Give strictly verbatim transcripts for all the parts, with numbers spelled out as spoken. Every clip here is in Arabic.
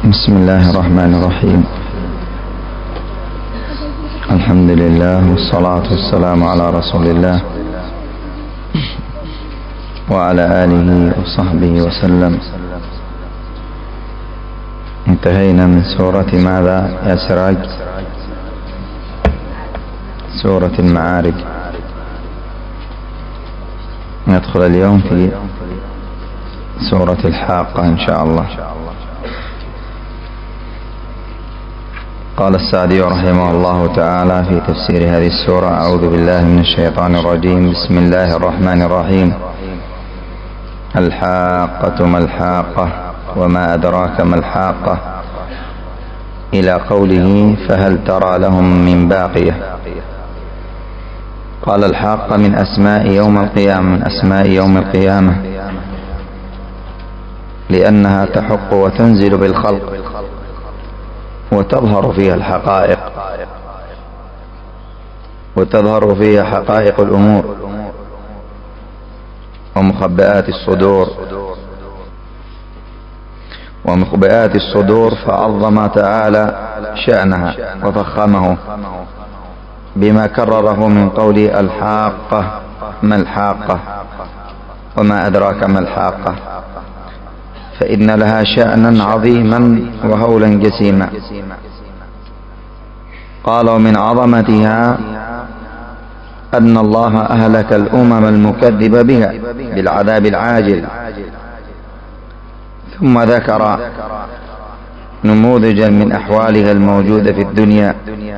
بسم الله الرحمن الرحيم. الحمد لله والصلاة والسلام على رسول الله وعلى آله وصحبه وسلم. انتهينا من سورة ماذا يا سراج؟ سورة المعارج. ندخل اليوم في سورة الحاقة إن شاء الله. قال السعدي رحمه الله تعالى في تفسير هذه السورة: أعوذ بالله من الشيطان الرجيم. بسم الله الرحمن الرحيم. الحاقة ما الحاقة وما أدراك ما الحاقة، إلى قوله فهل ترى لهم من باقية. قال الحاقة من أسماء يوم القيامة، من أسماء يوم القيامة لأنها تحق وتنزل بالخلق وتظهر فيها الحقائق وتظهر فيها حقائق الأمور ومخبئات الصدور ومخبئات الصدور فعظم تعالى شأنها وفخمه بما كرره من قول الحاقة ما الحاقة وما أدراك ما الحاقة، فإن لها شأنا عظيما وهولا جسيما. قال: ومن عظمتها أن الله أهلك الأمم المكذبة بها بالعذاب العاجل، ثم ذكر نموذجا من أحوالها الموجودة في الدنيا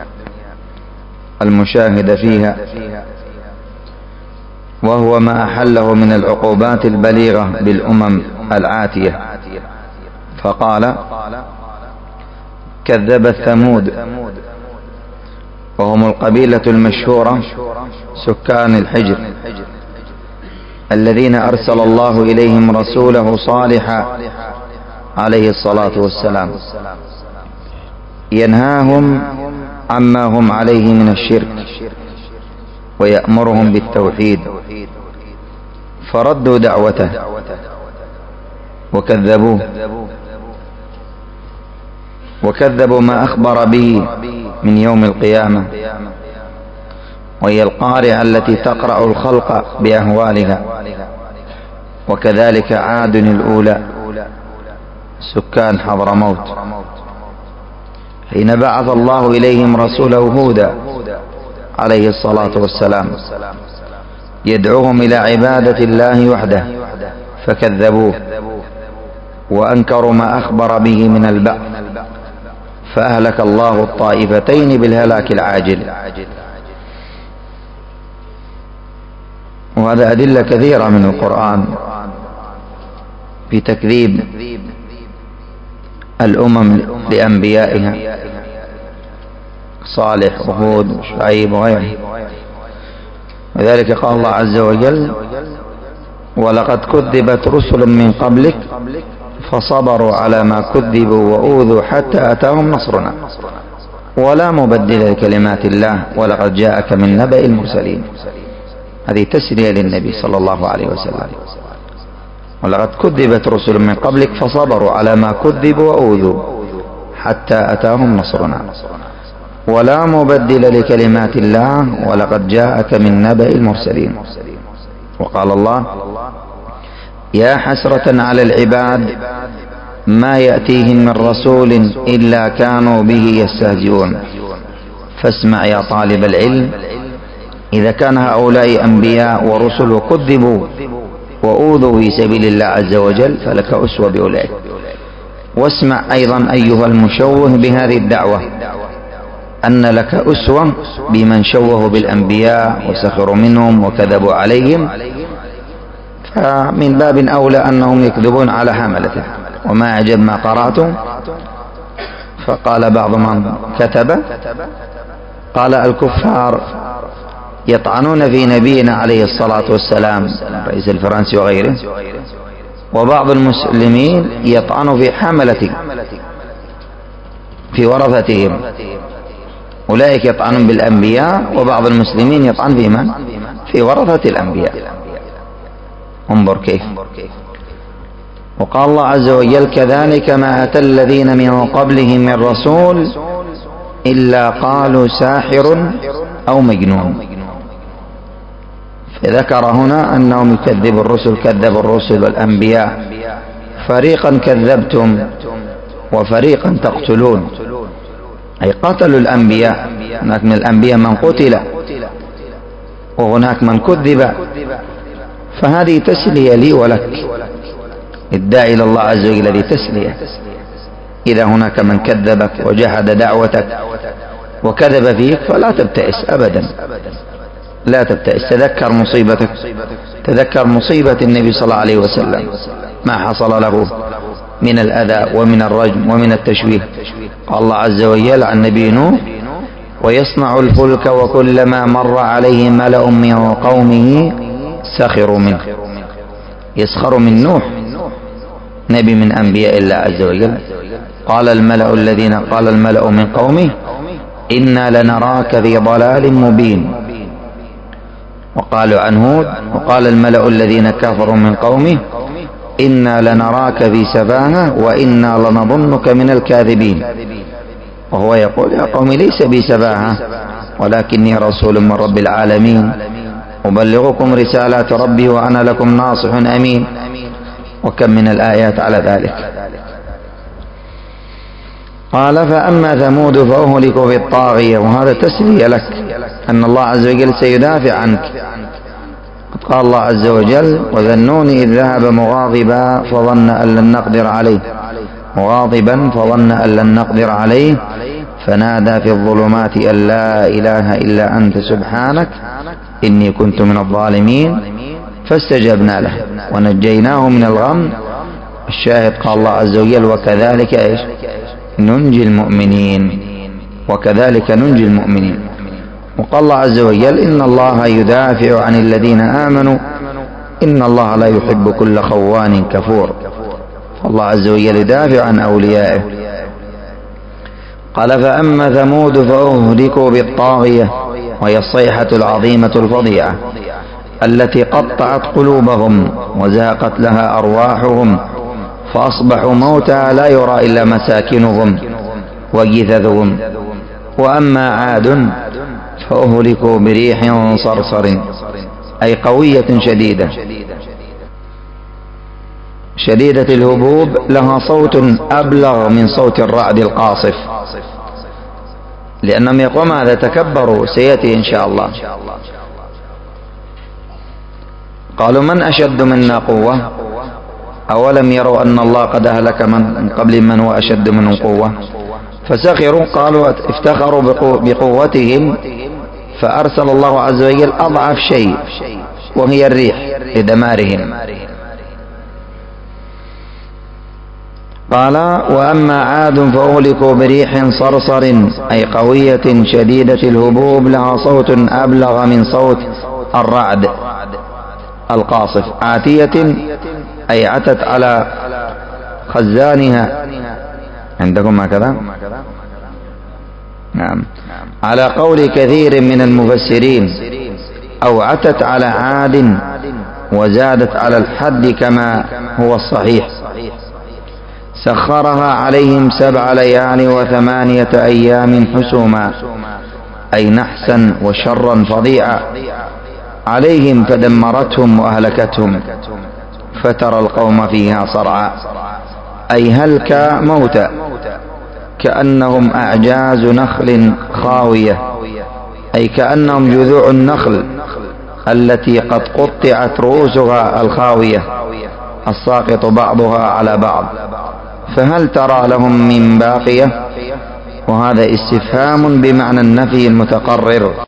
المشاهدة فيها، وهو ما أحله من العقوبات البليغة بالأمم العاتية. فقال: كذبت ثمود، وهم القبيلة المشهورة سكان الحجر الذين أرسل الله إليهم رسوله صالحا عليه الصلاة والسلام ينهاهم عما هم عليه من الشرك ويأمرهم بالتوحيد، فردوا دعوته وكذبوه وكذبوا ما أخبر به من يوم القيامة، وهي القارعة التي تقرأ الخلق بأهوالها. وكذلك عاد الأولى سكان حضرموت حين بعث الله إليهم رسوله هودا عليه الصلاة والسلام يدعوهم إلى عبادة الله وحده، فكذبوه وأنكروا ما أخبر به من البعث، فأهلك الله الطائفتين بالهلاك العاجل. وهذا أدلة كثيرة من القرآن في تكذيب الأمم لأنبيائها صالح وهود وشعيب وغيره. وذلك قال الله عز وجل: ولقد كذبت رسل من قبلك فصبروا على ما كذبوا وأوذوا حتى أتاهم نصرنا ولا مبدل لكلمات الله ولقد جاءك من نبأ المرسلين. هذه تسلية للنبي صلى الله عليه وسلم. ولقد كذبت رسل من قبلك فصبروا على ما كذبوا وأوذوا حتى أتاهم نصرنا ولا مبدل لكلمات الله ولقد جاءك من نبأ المرسلين. وقال الله: يا حسرة على العباد ما يأتيهم من رسول إلا كانوا به يستهزئون. فاسمع يا طالب العلم، إذا كان هؤلاء أنبياء ورسل وكذبوا وأوذوا في سبيل الله عز وجل فلك أسوة بأولئك. واسمع أيضا أيها المشوه بهذه الدعوة أن لك أسوة بمن شوهوا بالأنبياء وسخروا منهم وكذبوا عليهم، فمن باب أولى أنهم يكذبون على حملته. وما أعجب ما قرأتم. فقال بعض من كتب قال: الكفار يطعنون في نبينا عليه الصلاة والسلام الرئيس الفرنسي وغيره، وبعض المسلمين يطعن في حملته في ورثتهم. أولئك يطعنون بالأنبياء وبعض المسلمين يطعن في من؟ في ورثة الأنبياء. انظر كيف. وقال الله عز وجل كذلك ما أتى الذين من قبلهم من رسول إلا قالوا ساحر أو مجنون. فذكر هنا أنهم يكذبوا الرسل، كذبوا الرسل والأنبياء، فريقا كذبتم وفريقا تقتلون، أي قتلوا الأنبياء. هناك من الأنبياء من قتل وهناك من كذب، فهذه تسلية لي ولك، الداعي إلى الله عز وجل هذه تسلية. إذا هناك من كذبك وجحد دعوتك وكذب فيك فلا تبتئس أبدا، لا تبتئس. تذكر مصيبتك، تذكر مصيبة النبي صلى الله عليه وسلم، ما حصل له من الأذى ومن الرجم ومن التشويه. قال الله عز وجل عن نبي نوح: ويصنع الفلك وكلما مر عليه ملأ من قومه سخروا منه. يسخر من نوح، نبي من أنبياء الله عز وجل. قال الملأ الذين قال الملأ من قومه إنا لنراك في ضلال مبين. وقالوا عن هود: وقال الملأ الذين كفروا من قومه إنا لنراك في سفاهة وإنا لنظنك من الكاذبين. وهو يقول: يا قوم ليس بي سفاهة ولكني رسول من رب العالمين أبلغكم رسالات ربي وأنا لكم ناصح أمين. وكم من الآيات على ذلك. قال: فأما ثمود فأهلكوا بالطاغية. وهذا تسلية لك أن الله عز وجل سيدافع عنك. قد قال الله عز وجل: وذنون إذ ذهب مغاضبا فظن أن لن نقدر عليه مغاضبا فظن أن لن نقدر عليه فنادى في الظلمات أن لا إله إلا أنت سبحانك إني كنت من الظالمين فاستجبنا له ونجيناه من الغم. الشاهد قال الله عز وجل: وكذلك إيش ننجي المؤمنين، وكذلك ننجي المؤمنين. وقال الله عز وجل: إن الله يدافع عن الذين آمنوا إن الله لا يحب كل خوان كفور. فالله عز وجل يدافع عن أوليائه. قال: فأما ثمود فأهلكوا بالطاغية، وهي الصيحة العظيمة الفظيعة التي قطعت قلوبهم وزهقت لها أرواحهم فأصبحوا موتى لا يرى إلا مساكنهم وجثثهم. وأما عاد فأهلكوا بريح صرصر، أي قوية شديدة شديدة الهبوب، لها صوت أبلغ من صوت الرعد القاصف. لأنهم يقوم هذا تكبروا، سيأتي إن شاء الله. قالوا: من أشد منا قوة؟ أولم يروا أن الله قد أهلك من قبل من هو أشد منهم قوة؟ فسخروا، قالوا افتخروا بقوتهم فأرسل الله عز وجل أضعف شيء وهي الريح لدمارهم. قال: وأما عاد فأهلكوا بريح صرصر، أي قوية شديدة الهبوب، لها صوت أبلغ من صوت الرعد القاصف، عاتية أي عتت على خزانها. عندكم هكذا؟ نعم، على قول كثير من المفسرين، أو عتت على عاد وزادت على الحد كما هو الصحيح. سخرها عليهم سبع ليال وثمانية أيام حسوما، أي نحسا وشرا فظيعا عليهم فدمرتهم وأهلكتهم، فترى القوم فيها صرعى، أي هلك موتى كأنهم أعجاز نخل خاوية، أي كأنهم جذوع النخل التي قد قطعت رؤوسها الخاوية الساقط بعضها على بعض، فهل ترى لهم من باقية؟ وهذا استفهام بمعنى النفي المتقرر.